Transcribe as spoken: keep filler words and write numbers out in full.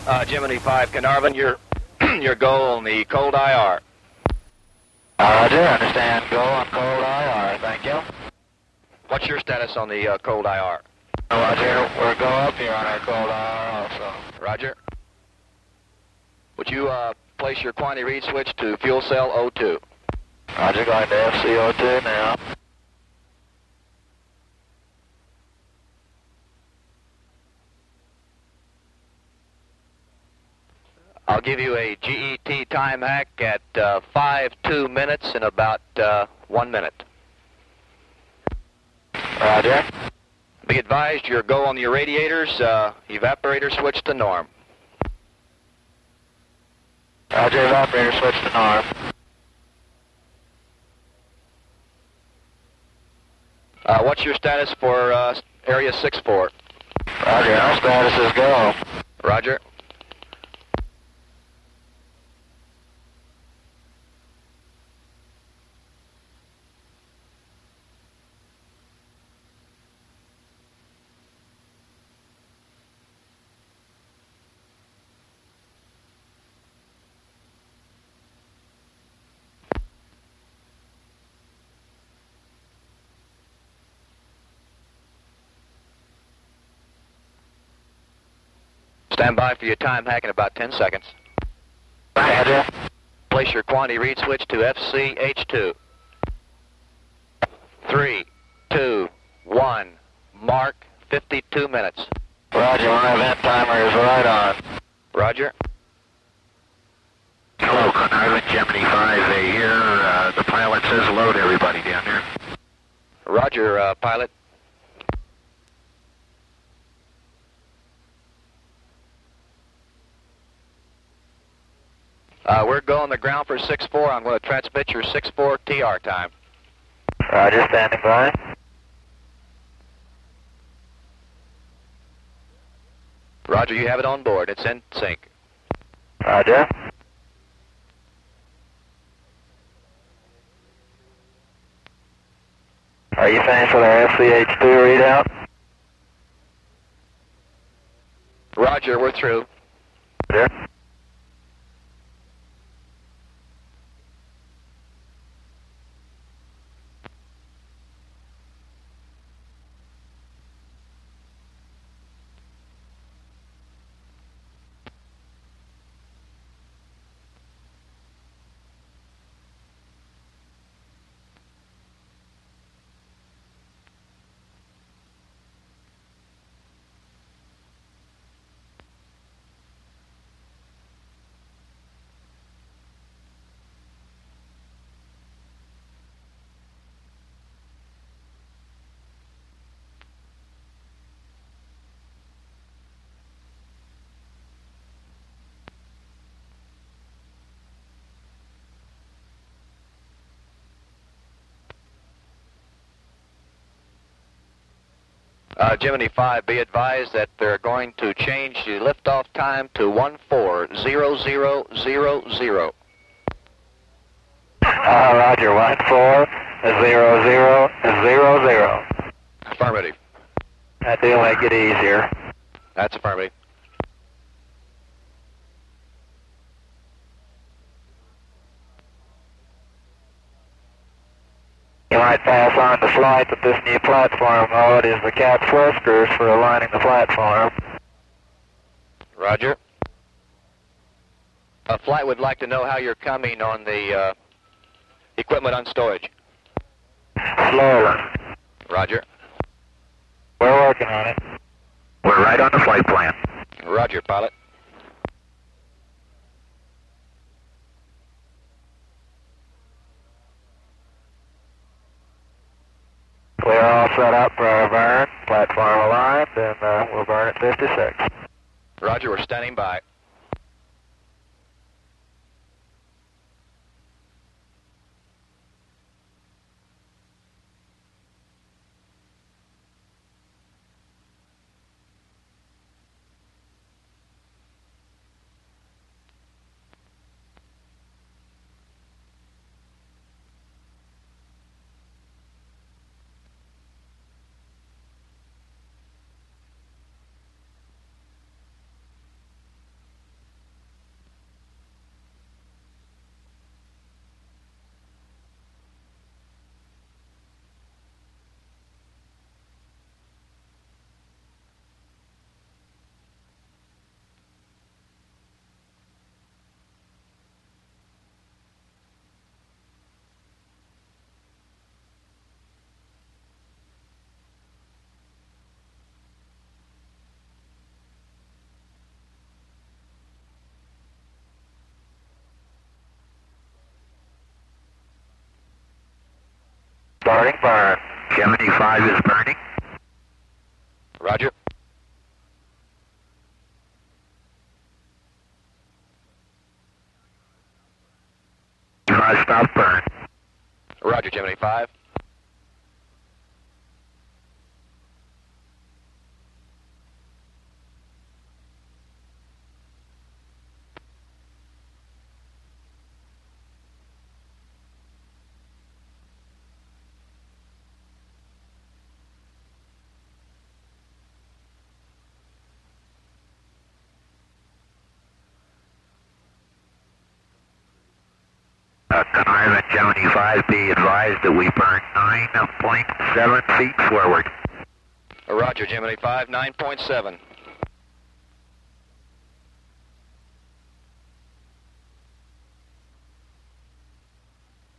Uh, Gemini five, Carnarvon, your, your goal on the cold I R. Roger, understand. Go on cold I R, thank you. What's your status on the uh, cold I R? Roger, we're go up here on our cold I R also. Roger. Would you uh, place your quantity read switch to fuel cell O two? Roger, going to F C O two now. I'll give you a G E T time hack at uh, five two minutes in about uh, one minute. Roger. Be advised, your go on your radiators, uh, evaporator switch to norm. Roger, evaporator switch to norm. Uh, what's your status for uh, area six four? Roger, our status is go. Roger. Stand by for your time hack in about ten seconds. Roger. Place your quantity read switch to F C H two. Three, two, one, mark fifty-two minutes. Roger, my event timer is right on. Roger. Hello, Carnarvon, Gemini five A here. Uh, the pilot says load everybody down there. Roger, uh, pilot. Uh, we're going the ground for six four. I'm going to transmit your six four T R time. Roger, standing by. Roger, you have it on board. It's in sync. Roger. Are you finished with our F C H two readout? Roger, we're through. Roger. Uh, Gemini five, be advised that they're going to change the liftoff time to one four zero zero zero zero. Uh, roger, one four zero zero zero zero. Affirmative. That do make it easier. That's affirmative. You might pass on the flight that this new platform mode is the cap thrusters for aligning the platform. Roger. A flight would like to know how you're coming on the uh, equipment on storage. Slowly. Roger. We're working on it. We're right on the flight plan. Roger, pilot. We're all set up for our burn, platform aligned, and uh, we'll burn at fifty-six. Roger, we're standing by. Starting burn. Gemini five is burning. Roger. five, stop burn. Roger, Gemini five. Uh, Connive and Gemini five, be advised that we burn nine point seven feet forward. Roger, Gemini five, nine point seven.